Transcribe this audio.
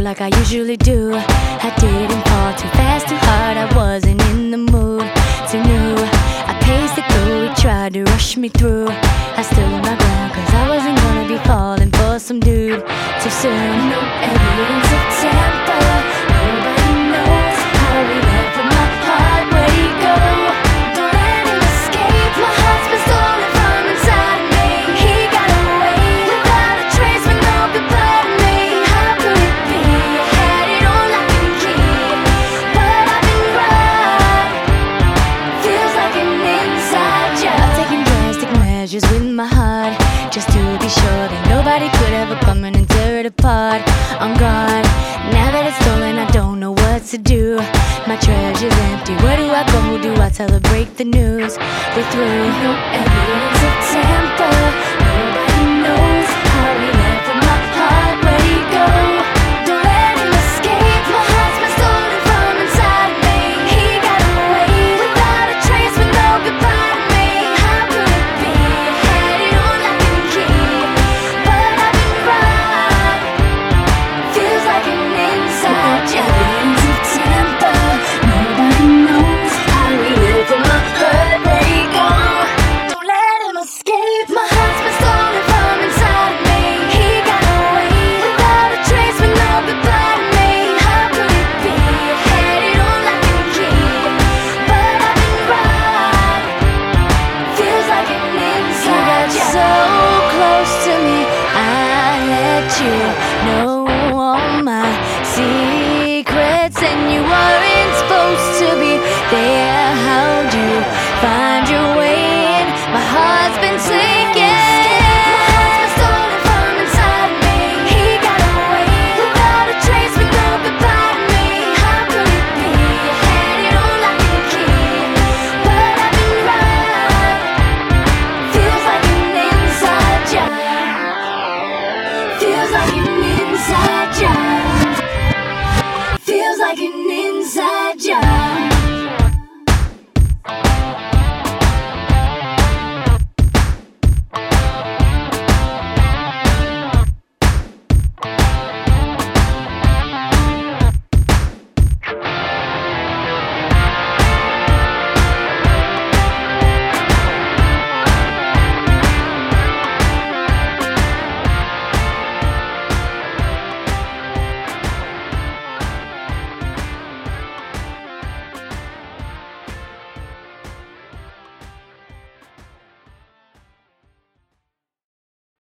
like I usually do. I didn't fall too fast, too hard, I wasn't in the mood. Too new, I paced it through, he tried to rush me through. I stood my ground, cause I wasn't gonna be falling for some dude too soon. No evidence of temper, nobody knows how he left with my heart. Where'd he go? Don't let him escape, my heart's been stolen from inside of me. He got away without a trace, with no goodbye to me. How could it be? I had it on lock and key, but I've been right. Feels like an inside job. I've taken drastic measures with my heart, just to be sure that nobody could ever come in and tear it apart. On guard, now that it's stolen, I don't know what to do. My treasure's empty, where do I go? Who do I tell to break the news? We're through. No evidence of temper, nobody knows how he left with my heart. Where'd he go? Don't let him escape, my heart's been stolen from inside of me. He got away without a trace, with no goodbye to me. How could it be? I had it on lock and key, but I've been right. Feels like an inside job. Evidence of temper, nobody knows how he lived with my heart. Where'd he go? Don't let him escape, my heart's been stolen from inside of me. He got away without a trace, with no goodbye to me. How could it be? I had it on lock and key, but I've been right. Feels like an inside job. You got so close to me, I let you know all my secrets, and you weren't supposed to be there. How'd you find your way in? My heart's been taken. My heart's been stolen from inside of me. He got away without a trace, with no goodbye to me. How could it be? I had it on lock and key, but I've been right. Feels like an inside job. Feels like an inside job. Feels like an